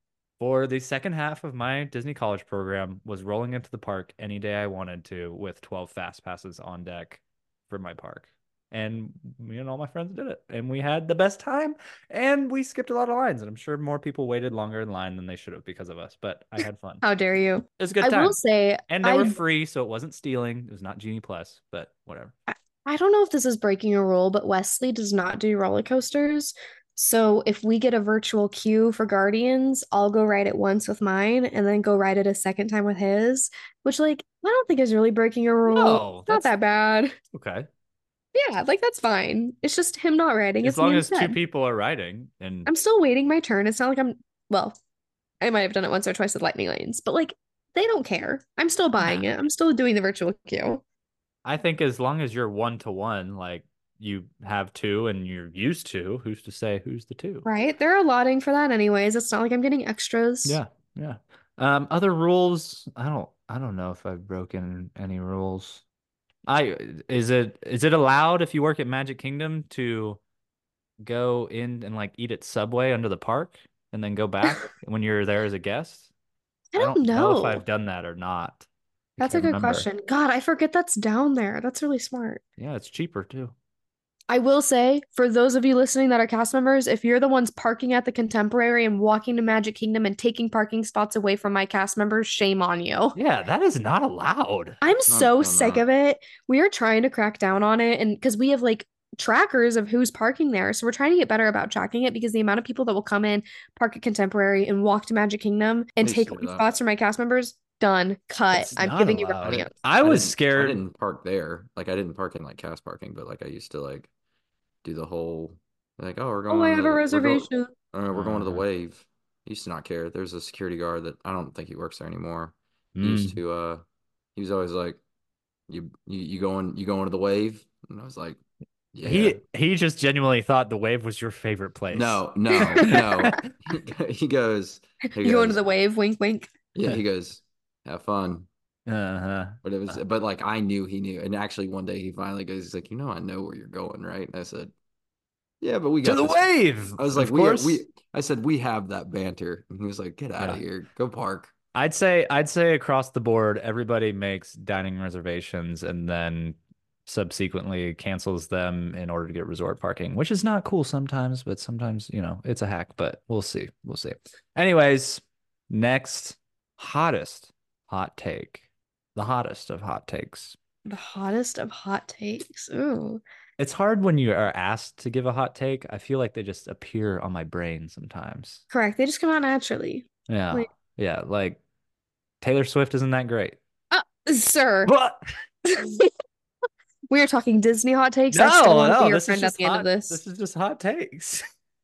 for the second half of my Disney College program, was rolling into the park any day I wanted to with twelve fast passes on deck for my park. And me and all my friends did it. And we had the best time. And we skipped a lot of lines. And I'm sure more people waited longer in line than they should have because of us. But I had fun. How dare you? It was a good I will time. say, And they were I free, so it wasn't stealing. It was not Genie Plus, but whatever. I I don't know if this is breaking a rule, but Wesley does not do roller coasters. So if we get a virtual queue for Guardians, I'll go ride it once with mine and then go ride it a second time with his, which like I don't think is really breaking a rule. No, Not that's that bad. okay. Yeah, like that's fine. It's just him not riding, As it's me long as two instead. people are riding and I'm still waiting my turn. It's not like I'm, well, I might have done it once or twice with Lightning Lanes, but like they don't care. I'm still nah. buying it. I'm still doing the virtual queue. I think as long as you're one to one, like you have two and you're used to, who's to say who's the two? Right? They're allotting for that anyways. It's not like I'm getting extras. Yeah, yeah. Um, other rules, I don't I don't know if I've broken any rules. I is it is it allowed if you work at Magic Kingdom to go in and like eat at Subway under the park and then go back when you're there as a guest? I I don't don't know if know. I've done that or not. I That's a can't good remember. question. God, I forget that's down there. That's really smart. Yeah, it's cheaper too. I will say, for those of you listening that are cast members, if you're the ones parking at the Contemporary and walking to Magic Kingdom and taking parking spots away from my cast members, shame on you. Yeah, that is not allowed. I'm No, so no, sick no. of it. We are trying to crack down on it, and because we have like trackers of who's parking there. So we're trying to get better about tracking it because the amount of people that will come in, park at Contemporary, and walk to Magic Kingdom and I used take to do away that. spots from my cast members, done, cut. That's I'm not giving you I allowed. brownie. didn't. I I was didn't. I scared. didn't park there. Like I didn't park in like cast parking, but like I used to like do the whole like, oh, we're Oh, I going have a to we're going reservation. uh, we're going to the Uh, wave. He used to not care. There's a security guard that I don't think he works there anymore. He used mm. to uh he was always like, you you you going you going to the wave? And I was like, yeah. He he just genuinely thought the wave was your favorite place. No, no, no. He, he goes, he You going to goes, the wave? Wink, wink. yeah, he goes, have fun. Uh-huh. But it was, but like I knew he knew. And actually, one day he finally goes, he's like, you know, I know where you're going, right? And I said, yeah, but we To got the this. wave, I was like, of we, course. we, I said, we have that banter. And he was like, get out of Yeah. here, go park. I'd say I'd say across the board, everybody makes dining reservations and then subsequently cancels them in order to get resort parking, which is not cool sometimes, but sometimes, you know, it's a hack, but we'll see. We'll see. Anyways, next hottest hot take. The hottest of hot takes. The hottest of hot takes. Ooh. It's hard when you are asked to give a hot take. I feel like they just appear on my brain sometimes. Correct. They just come out naturally. Yeah. Like, Yeah, like Taylor Swift isn't that great. uh, sir, What? we are talking Disney hot takes. I No, still want to be no, your this is friend at just the end of hot. this. This is just hot takes.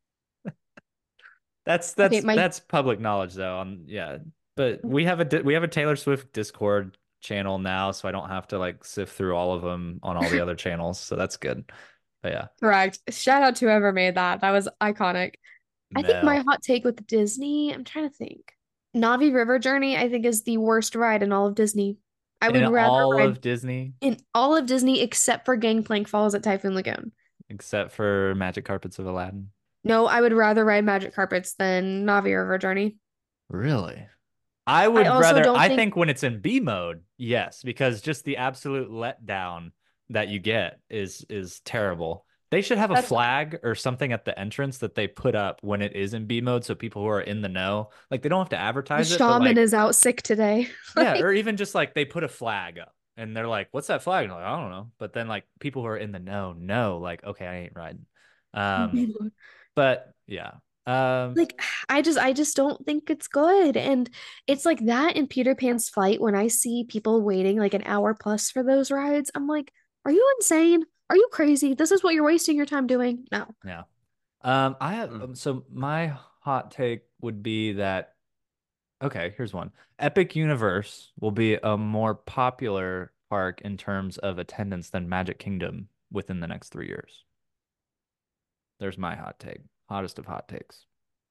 That's Okay, that's my that's public knowledge though. Um, yeah, but we have a di- we have a Taylor Swift Discord channel now, so I don't have to like sift through all of them on all the other channels. So that's good. But yeah, correct. Shout out to whoever made that. That was iconic. I think my Mel. hot take with Disney, I'm trying to think. Navi River Journey, I think, is the worst ride in all of Disney. I In would rather all ride of Disney, in all of Disney except for Gangplank Falls at Typhoon Lagoon. except for Magic Carpets of Aladdin. No, I would rather ride Magic Carpets than Navi River Journey. Really? I I would also rather, don't I think think when it's in B mode, yes, because just the absolute letdown that you get is is terrible. They should have a that's flag or something at the entrance that they put up when it is in B mode so people who are in the know, like they don't have to the advertise it, but shaman like, is out sick today. yeah, Like, or even just like they put a flag up and they're like, "What's that flag?" And I'm like, "I don't know." But then like people who are in the know know, like, "Okay, I ain't riding." Um, but yeah. Um, like I just I just don't think it's good. And it's like that in Peter Pan's Flight when I see people waiting like an hour plus for those rides, I'm like, are you insane? Are you crazy? This is what you're wasting your time doing? No. yeah. Um, I have Mm. um, so my hot take would be that okay, here's one. Epic Universe will be a more popular park in terms of attendance than Magic Kingdom within the next three years. There's my hot take. Hottest of hot takes.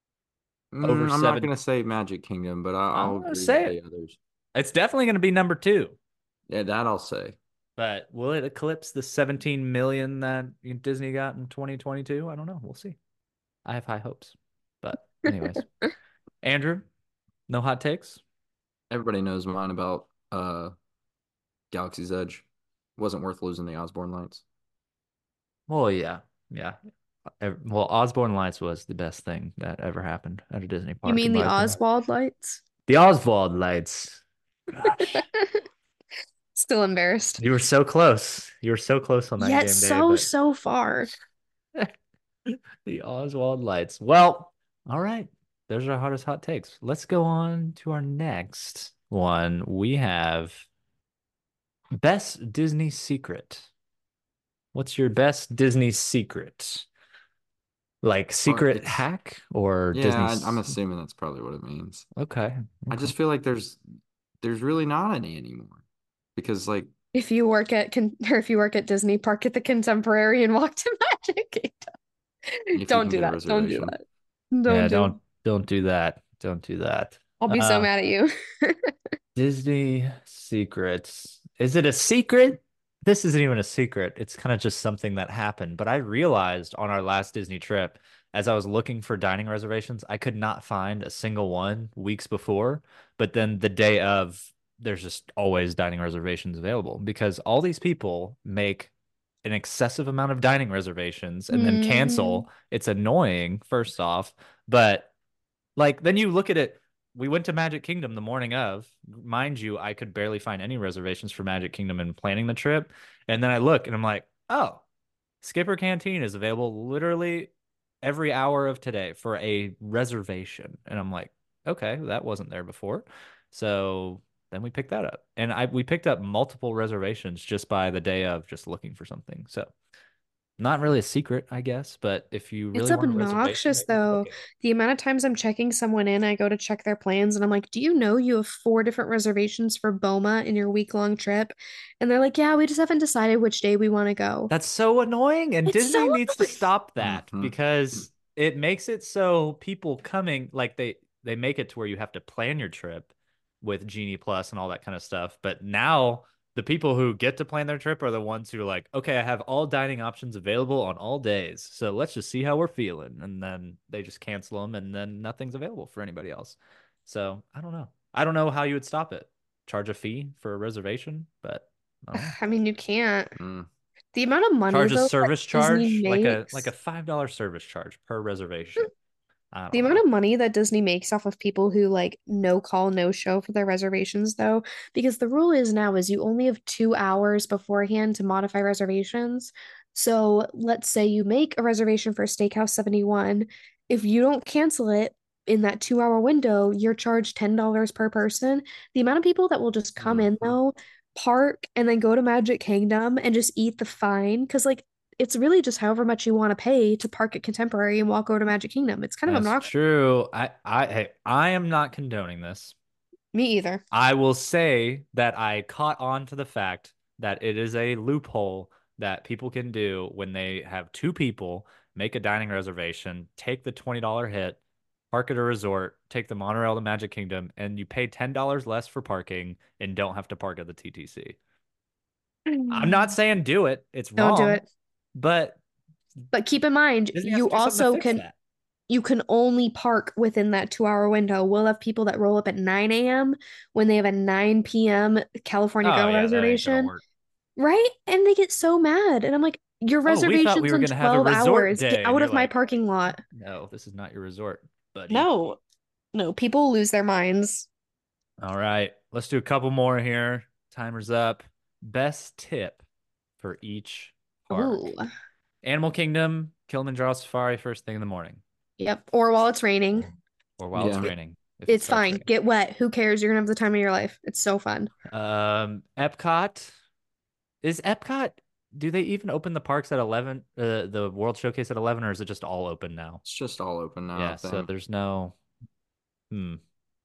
Over Mm, I'm not seven. gonna say Magic Kingdom, but I, I'm I'll gonna agree with say the it. others. It's definitely going to be number two, Yeah, that I'll say. but will it eclipse the seventeen million that Disney got in twenty twenty-two? I don't know. We'll see. I have high hopes. But anyways, Andrew, no hot takes? Everybody knows mine about uh Galaxy's Edge. Wasn't worth losing the Osborne lights. Well, yeah, yeah. Ev- Well, Osborne Lights was the best thing that ever happened at a Disney You park, mean in the my opinion. Oswald lights? The Oswald Lights. Gosh, Still embarrassed. you were so close. You were so close on that Yet game day, so, but so far. the Oswald Lights. Well, all right. Those are our hottest hot takes. Let's go on to our next one. We have best Disney secret. What's your best Disney secret? Like Well, secret it's hack or yeah, Disney? I, I'm s- assuming that's probably what it means. Okay. I Okay. just feel like there's there's really not any anymore because like If you work at Con or if you work at Disney, park at the Contemporary and walk to Magic Kingdom. If you Don't can do get a that. Don't do reservation. that. Don't Yeah, do don't it. don't do that. Don't do that. I'll be so Uh, mad at you. Disney secrets. Is it a secret? This isn't even a secret. It's kind of just something that happened. But I realized on our last Disney trip, as I was looking for dining reservations, I could not find a single one weeks before. But then the day of, there's just always dining reservations available because all these people make an excessive amount of dining reservations and then Mhm. cancel. It's annoying, first off. But like then you look at it, we went to Magic Kingdom the morning of. Mind you, I could barely find any reservations for Magic Kingdom in planning the trip. And then I look and I'm like, oh, Skipper Canteen is available literally every hour of today for a reservation. And I'm like, okay, that wasn't there before. So then we picked that up. And I we picked up multiple reservations just by the day of just looking for something. So not really a secret, I guess, but if you It's really want a reservation, obnoxious maybe book though. it. The amount of times I'm checking someone in, I go to check their plans and I'm like, "Do you know you have four different reservations for BOMA in your week-long trip?" And they're like, "Yeah, we just haven't decided which day we want to go." That's so annoying, and It's so Disney needs to annoying. stop that Hmm. because it makes it so people coming like they they make it to where you have to plan your trip with Genie Plus and all that kind of stuff. But now the people who get to plan their trip are the ones who are like, okay, I have all dining options available on all days, so let's just see how we're feeling, and then they just cancel them, and then nothing's available for anybody else. So I don't know. I don't know how you would stop it. Charge a fee for a reservation, but I don't know. I mean, you can't. Mm. The amount of money Charge a though that service Disney charge, like a like a makes. five dollar service charge per reservation. I The don't amount know. of money that Disney makes off of people who like no call, no show for their reservations, though, because the rule is now is you only have two hours beforehand to modify reservations. So let's say you make a reservation for Steakhouse seventy-one. If you don't cancel it in that two hour window, you're charged ten dollars per person. The amount of people that will just come in Hmm. though, park and then go to Magic Kingdom and just eat the fine, because like it's really just however much you want to pay to park at Contemporary and walk over to Magic Kingdom. It's kind of That's obnoxious. true. I I hey, I am not condoning this. Me either. I will say that I caught on to the fact that it is a loophole that people can do when they have two people make a dining reservation, take the twenty dollar hit, park at a resort, take the monorail to Magic Kingdom, and you pay ten dollars less for parking and don't have to park at the T T C. I'm not Mm. saying do it. It's Don't do wrong, it. but But keep in mind, Disney has you to do something to also fix can that. you can only park within that two hour window. We'll have people that roll up at nine a m when they have a nine p m California Oh Grill yeah, that ain't gonna reservation, work. right? And they get so mad. And I'm like, your Oh, we thought we reservation's were in gonna have a twelve resort hours. Get day, and out you're of my like, parking lot. no, this is not your resort, buddy. No, no, people lose their minds. All right, let's do a couple more here. Timer's up. Best tip for each Ooh, park. Animal Kingdom, Kilimanjaro Safari first thing in the morning, yep. Or while it's raining. or while it's Yeah. raining, if it It's starts fine. raining. Get wet. Who cares? You're gonna have the time of your life. It's so fun. Um, Epcot. Is Epcot, do they even open the parks at eleven, uh, the World Showcase at eleven, or is it just all open now? It's just all open now, I Yeah, so think. there's no, hmm.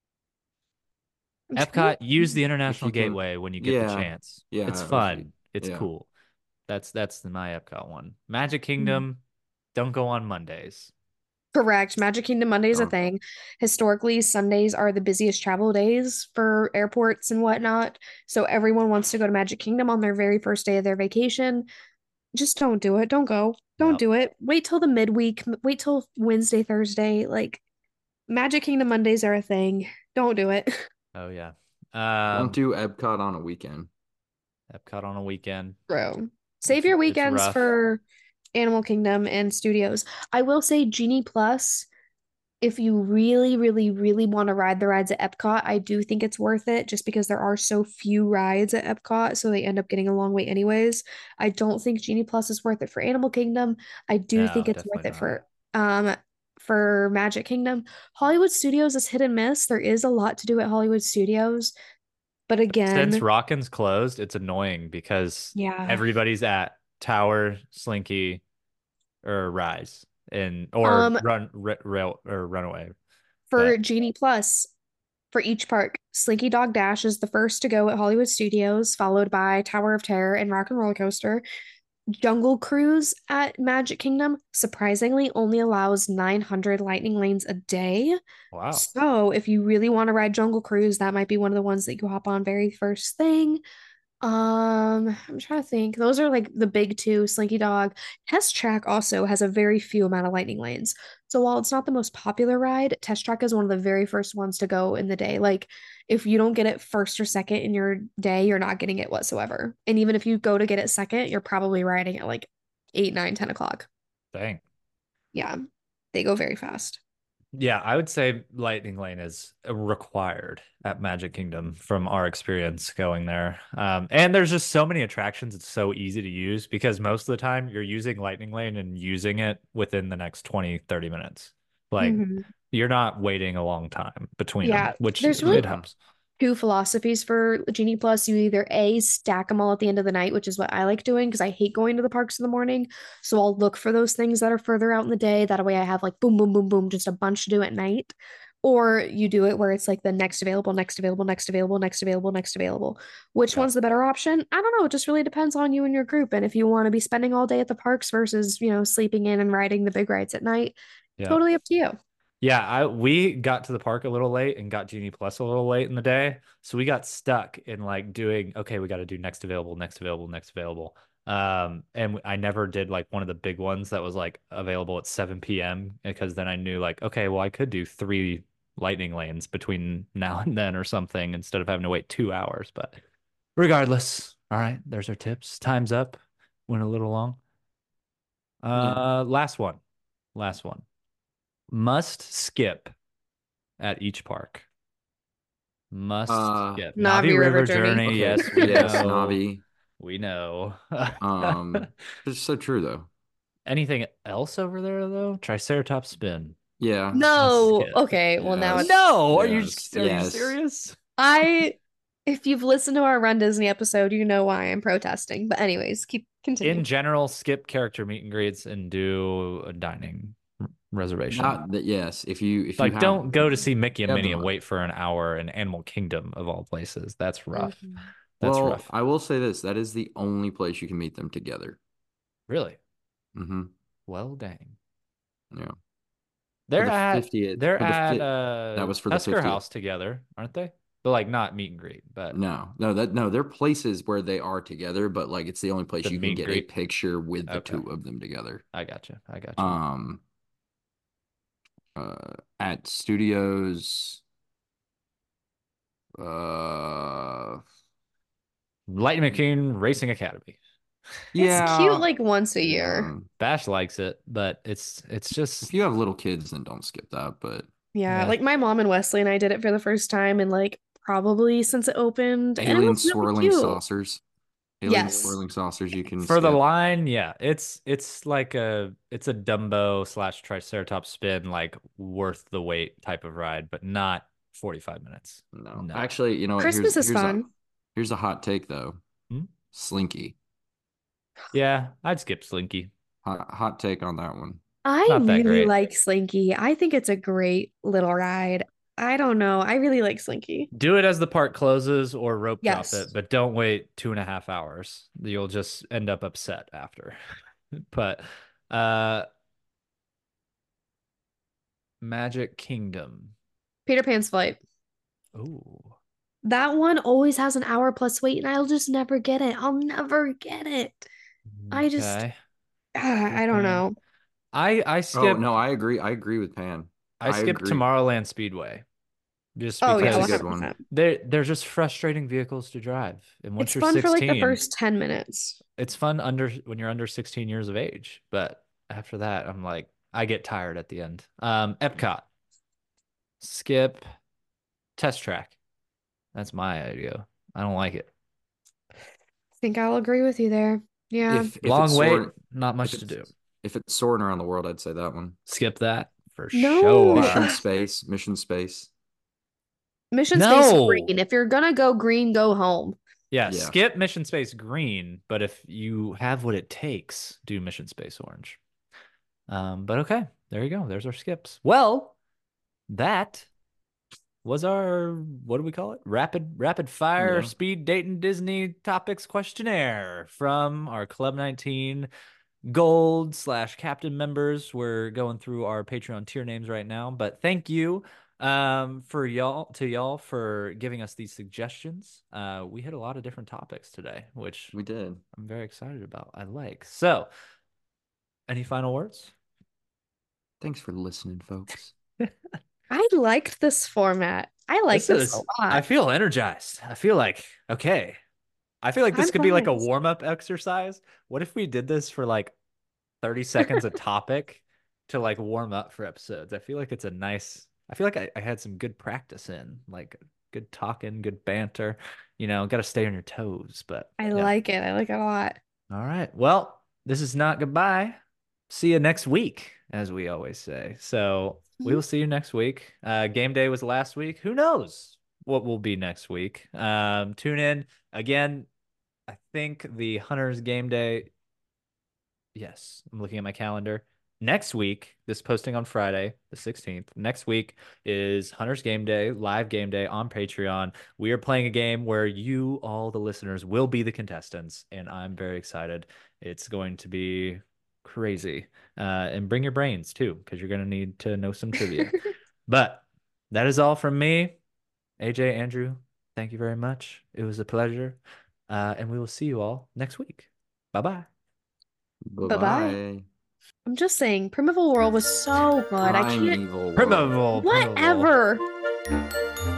I'm trying to Epcot, use the If International you can, Gateway when you get the yeah, chance. It's yeah, if you, fun. It's yeah. cool. That's that's my Epcot one. Magic think. Kingdom, don't go on Mondays. Correct. Magic Kingdom Monday is a Don't. thing. Historically, Sundays are the busiest travel days for airports and whatnot. So everyone wants to go to Magic Kingdom on their very first day of their vacation. Just don't do it. Don't go. Don't Yep. do it. Wait till the midweek. M- Wait till Wednesday, Thursday. Like Magic Kingdom Mondays are a thing. Don't do it. Oh yeah. Don't Um, do Epcot on a weekend. Epcot on a weekend. Bro. Save It's your it's weekends rough. for Animal Kingdom and Studios. I will say Genie Plus, if you really, really, really want to ride the rides at Epcot, I do think it's worth it just because there are so few rides at Epcot, so they end up getting a long wait anyways. I don't think Genie Plus is worth it for Animal Kingdom. I do think No, it's worth definitely it not. for um for Magic Kingdom. Hollywood Studios is hit and miss. There is a lot to do at Hollywood Studios, but Since again, Rockin's closed, it's annoying because yeah. everybody's at Tower, Slinky, or Rise, and or Um Run, r Rail, or Runaway. for But Genie Plus for each park, Slinky Dog Dash is the first to go at Hollywood Studios, followed by Tower of Terror and Rock and Roller Coaster. Jungle Cruise at Magic Kingdom surprisingly only allows nine hundred lightning lanes a day. Wow. So if you really want to ride Jungle Cruise, that might be one of the ones that you hop on very first thing. Um, I'm trying to think. Those are like the big two, Slinky Dog. Test Track also has a very few amount of lightning lanes. So while it's not the most popular ride, Test Track is one of the very first ones to go in the day. Like if you don't get it first or second in your day, you're not getting it whatsoever. And even if you go to get it second, you're probably riding at like eight, nine, ten o'clock. Dang. Yeah, they go very fast. Yeah, I would say Lightning Lane is required at Magic Kingdom from our experience going there. Um, and there's just so many attractions. It's so easy to use because most of the time you're using Lightning Lane and using it within the next twenty, thirty minutes. Like Mhm. you're not waiting a long time between them, Yeah, which there's really it helps. two philosophies for Genie Plus. You either A, stack them all at the end of the night, which is what I like doing because I hate going to the parks in the morning. So I'll look for those things that are further out in the day. That way I have like boom, boom, boom, boom, just a bunch to do at night. Or you do it where it's like the next available, next available, next available, next available, next available. Which Yeah. one's the better option? I don't know. It just really depends on you and your group. And if you want to be spending all day at the parks versus, you know, sleeping in and riding the big rides at night, Yeah. totally up to you. Yeah, I we got to the park a little late and got Genie Plus a little late in the day. So we got stuck in like doing, okay, we got to do next available, next available, next available. Um, and I never did like one of the big ones that was like available at seven p m because then I knew like, okay, well, I could do three lightning lanes between now and then or something instead of having to wait two hours. But regardless, all right, there's our tips. Time's up. Went a little long. Yeah. Uh, last one. Last one. Must skip at each park. Must Uh, skip. Navi Navi River River Journey. Journey. okay. Yes, we Yes, know. Navi. We know. Um, it's so true though. Anything else over there though? Triceratops spin. Yeah. No. Skip. Okay. Well, now Yes. it's No, are you Yes. are you Yes. serious? I, if you've listened to our Run Disney episode, you know why I'm protesting. But anyways, keep continue. In general, skip character meet and greets and do a dining reservation. Not that. Yes. If you if Like, you have don't go to see Mickey and Yeah, Minnie the- and wait for an hour in Animal Kingdom of all places. That's rough. Mhm. That's well, rough. I will say this: that is the only place you can meet them together. Really? Mm-hmm. Well, dang. Yeah. They're the at fiftieth they're for the at fifth- uh that was for the Tusker fiftieth. House together, aren't they? But like not meet and greet, but No, no, that no, they're places where they are together, but like it's the only place The you meet can and get a greet. picture with the Okay. two of them together. I gotcha. I gotcha. Um, uh, at studios, uh, Lightning McQueen Racing Academy. yeah, It's cute like once a year. yeah. Bash likes it, but it's it's If just you have little kids, then don't skip that. But Yeah, Yeah. like my mom and Wesley and I did it for the first time and like probably since it opened, and it alien was really swirling cute. saucers, alien Yes. swirling saucers, you can for the skip. line, yeah. It's it's like a it's a Dumbo slash Triceratops spin, like worth the wait type of ride, but not forty-five minutes. No, No. actually, you know what? Christmas here's is here's a fun. here's a hot take though. Hmm? Slinky, Yeah, I'd skip Slinky. hot hot take on that one. I Not that really great. like Slinky. I think it's a great little ride. I don't know. I really like Slinky. Do it as the park closes or rope Yes. drop it, but don't wait two and a half hours. You'll just end up upset after. But uh Magic Kingdom. Peter Pan's Flight. Ooh. That one always has an hour plus wait, and I'll just never get it. I'll never get it. I just, Okay. ah, I don't Okay. know. I I Oh skip no, I agree. I agree with Pan. I I skip agree. Tomorrowland Speedway. Just Oh yeah, That's a because good one hundred one. percent. they're they're just frustrating vehicles to drive. And once It's you're fun for like the sixteen, first ten minutes. it's fun under when you're under sixteen years of age. But after that, I'm like, I get tired at the end. Um, Epcot, skip, Test Track. That's my idea. I don't like it. I think I'll agree with you there. Yeah. If if Long it's wait, soaring, not if much to it's do. if it's soaring around the world, I'd say that one. Skip that for No. sure. Mission Space, Mission Space. Mission No. Space Green. If you're gonna go green, go home. Yeah, Yeah. skip Mission Space Green, but if you have what it takes, do Mission Space Orange. Um, but okay, there you go. There's our skips. Well, that was our, what do we call it? Rapid rapid fire Yeah. speed dating Disney topics questionnaire from our Club nineteen Gold slash Captain members. We're going through our Patreon tier names right now, but thank you um for y'all to y'all for giving us these suggestions. Uh, we hit a lot of different topics today, which We did. I'm very excited about. I like. So, any final words? Thanks for listening, folks. I liked this format. I like This this a is, I lot. feel energized. I feel like, okay. I feel like this I'm could be like a biased. warm-up exercise. What if we did this for like thirty seconds a topic to like warm up for episodes? I feel like it's a nice, I feel like I, I had some good practice in, like good talking, good banter. You know, got to stay on your toes, but I yeah. like it. I like it a lot. All right. Well, this is not goodbye. See you next week, as we always say. So we will see you next week. Uh, game day was last week. Who knows what will be next week? Um, tune in again. I think the Hunters game day. Yes, I'm looking at my calendar. Next week, this posting on Friday, the sixteenth. Next week is Hunter's Game Day, live game day on Patreon. We are playing a game where you, all the listeners, will be the contestants, and I'm very excited. It's going to be crazy. Uh, and bring your brains too, because you're going to need to know some trivia. But that is all from me. A J, Andrew, thank you very much. It was a pleasure. Uh, and we will see you all next week. Bye bye. Bye-bye. Bye-bye. I'm just saying, Primeval World was so good. I can't. Primeval World. Primeval, Primeval. Whatever.